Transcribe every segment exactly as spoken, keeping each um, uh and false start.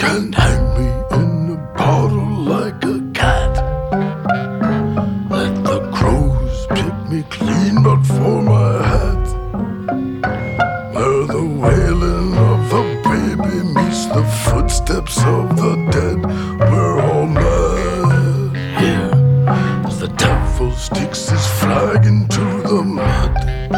can't hang me in a bottle like a cat. Let the crows pick me clean but for my hat. Where the wailing of a baby meets the footsteps of the dead, we're all mad. Here, as the devil sticks his flag into the mud,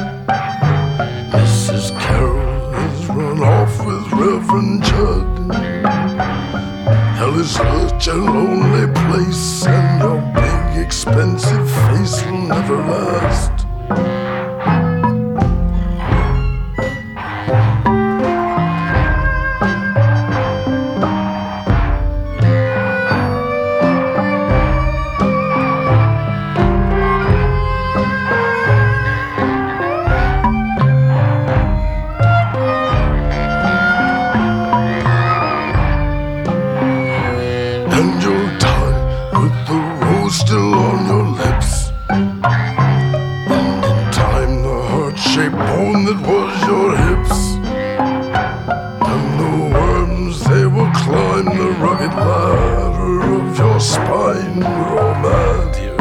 Missus Carroll has run off with Reverend Judd. Hell is such a lonely place, and your big expensive face will never last. And you'll die with the rose still on your lips, and in time the heart-shaped bone that was your hips, and the worms, they will climb the rugged ladder of your spine. We're all mad here.